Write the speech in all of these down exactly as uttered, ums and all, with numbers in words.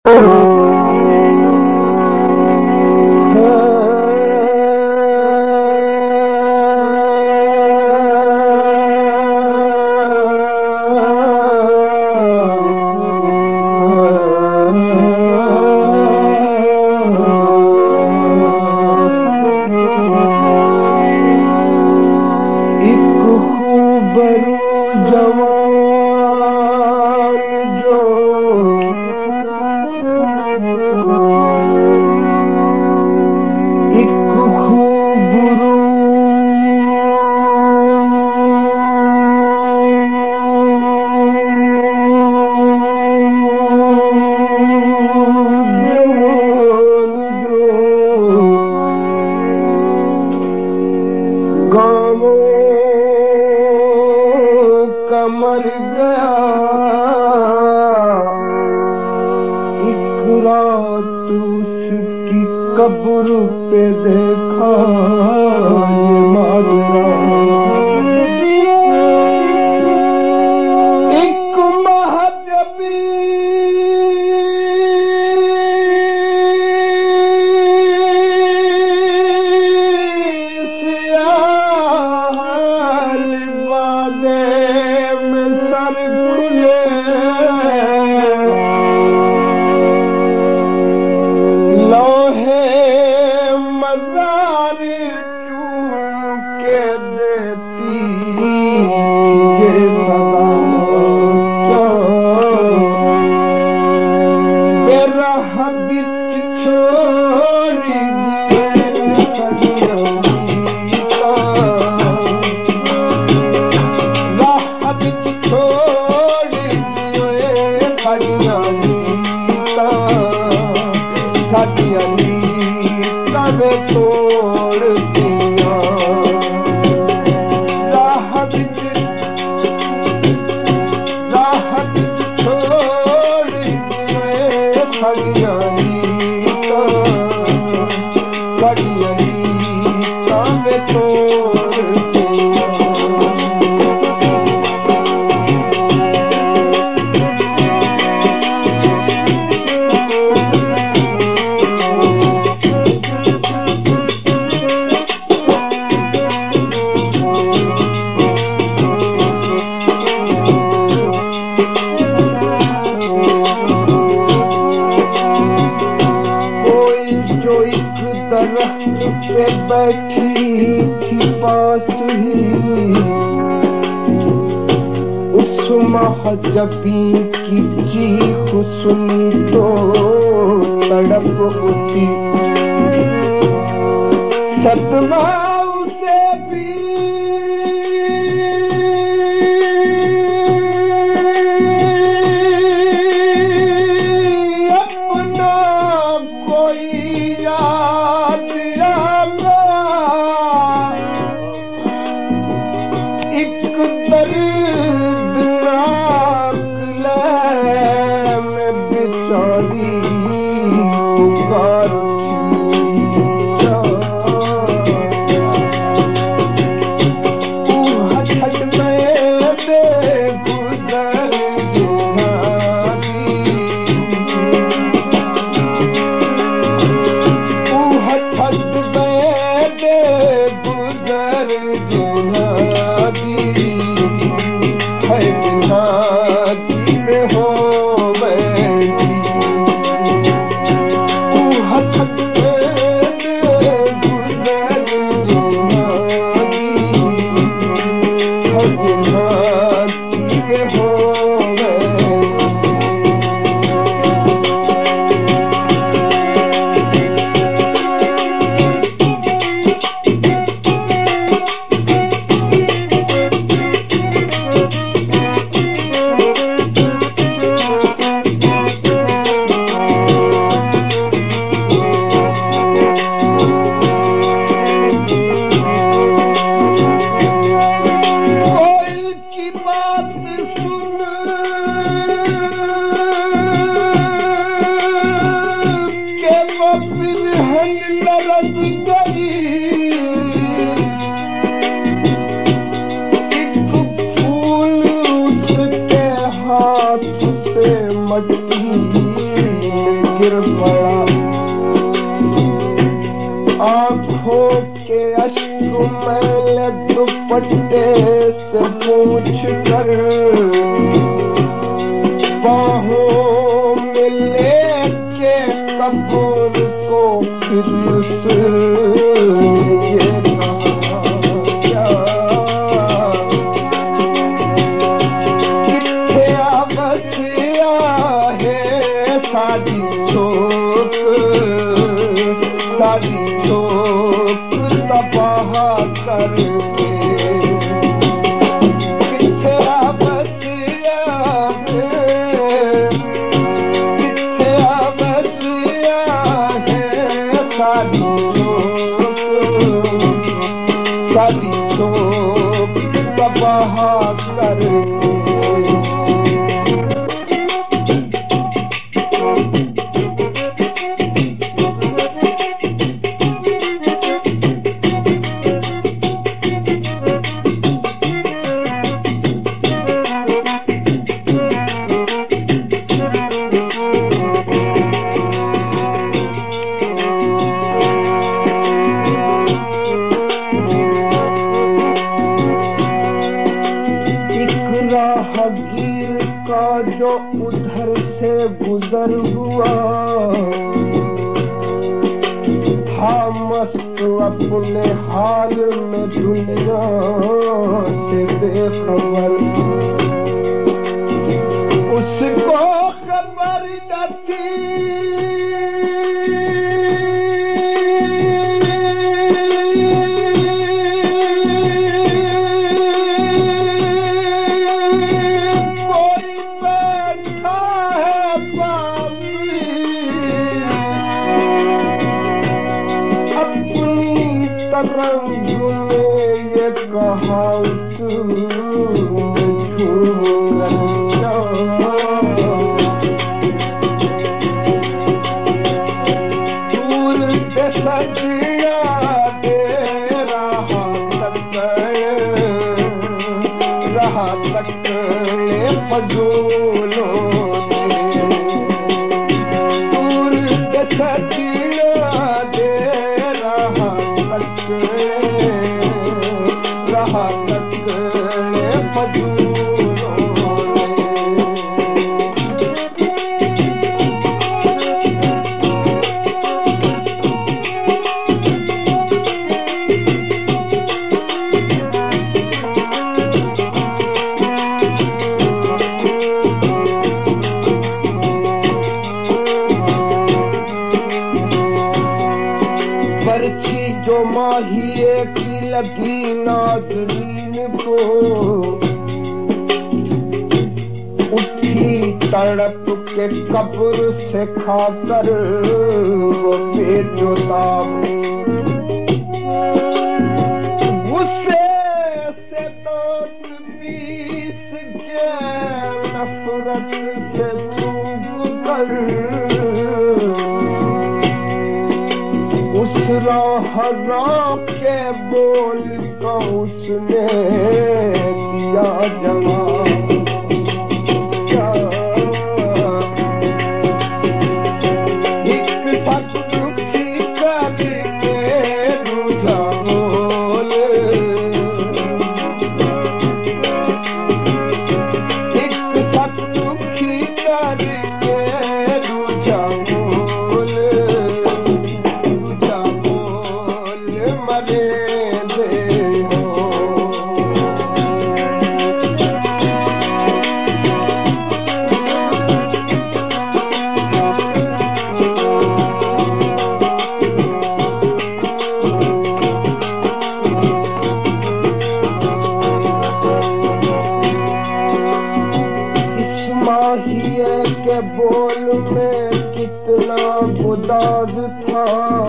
मर गया एक रात उसकी कब्र पे देखा ये माजरा। एक महजबी तोड़ दिया राहत राहत छोड़ दिए खड़ियानी खड़ियानी तब तोड़ दिया। पे बैठी थी पास ही उस महजबी की चीख सुनी तो तड़प उठी। सदमा उसे भी अपना कोई याद मट्टी गिर पड़ा। आंखों के अश्रु मैले दुपट्टे से पूछ कर बाहों में लेके कब्र को फिर ये कहा क्या किथे बसिया है साड़ी चौक साड़ी चौक तबाह करके किथे बसिया है किथे बसिया है साड़ी चौक साड़ी चौक तबाह करके। राहगीर का जो उधर से गुजर हुआ था मस्त अपने हाल में दुनिया से बेखबर। उसको खबर न थी रंग में ये कहा दूर से सजिया दे रहा तक रहा तक फजूलों दूर से सजिया दे रहा रहा तक फजूलों बरछी जो माहिए की लगी नाज़रीन को उठी तड़प के कब्र से खाकर वो बेजुदा गुस्से से दोस्त बीस के नफरत से चूक कर उस राह के बोल का उसने दिया जवाब। एक पग दुखी करके दूजा बोल एक पग दुखी करके दूजा बोल मरे दे इस माहिए के बोल में कितना गुदाज था।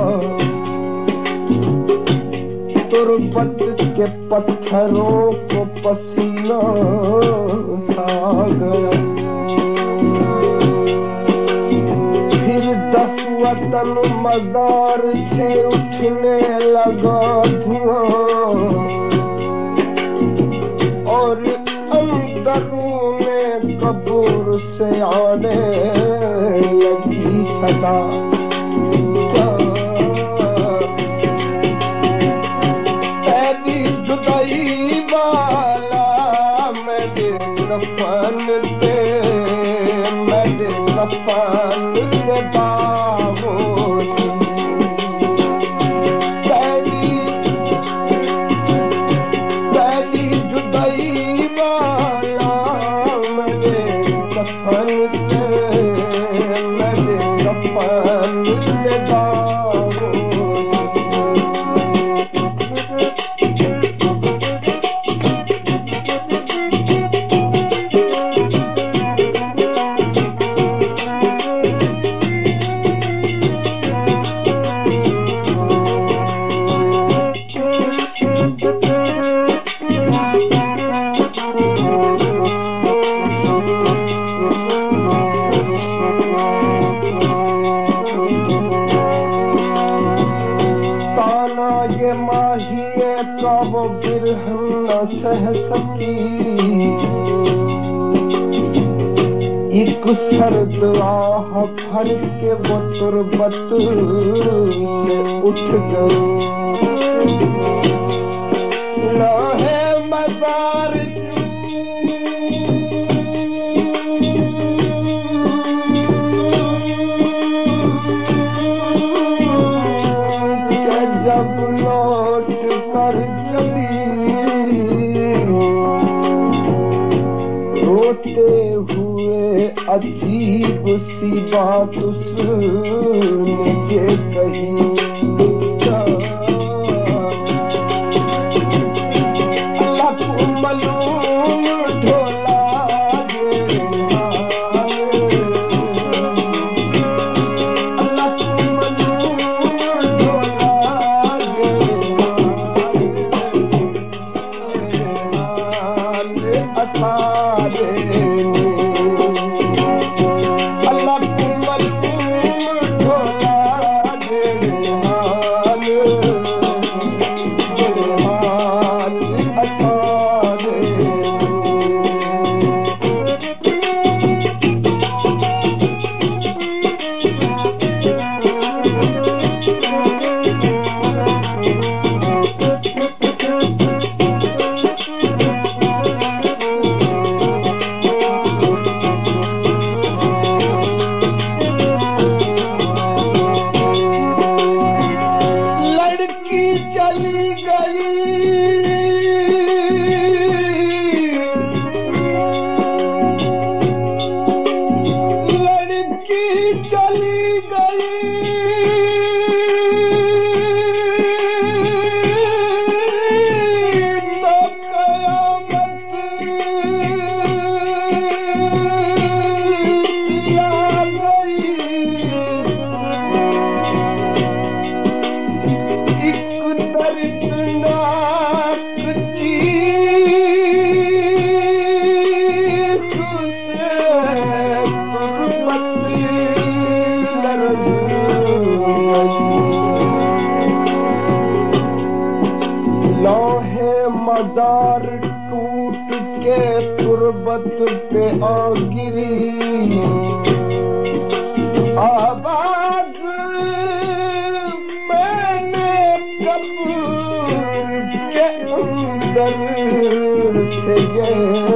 तुरबत के पत्थरों को पसीना आ गया। फिर दफवतन मजार से उठने लगा धुआं और अंदरूने कब्र से आने लगी सदा तेरी जुदाई वाला मेरे कफन पे मेरे कफन से बाहोशी तेरी तेरी जुदाई वाला मेरे कफन पे मेरे कफन से बाहोशी वो बिरहम न सह सकी एक सर्द आह भर के वो तुरबत से उठ गई लाहे मजार जब लौट कर रोते हुए अजीब सी बात उसने कही अल्लाह को मालूम ढोला अल्लाह को मालूम ढोला अतारे अल्लाह को मालूम ढोला हाल हाल अतारे चली गई लड़की चली गई तो कयामत आ गई दर्दनाक चीख से गुर्बत लरज़ लौहे मजार टूट के तुरबत पे आ गिरी आवाज कब्र के अंदर से ये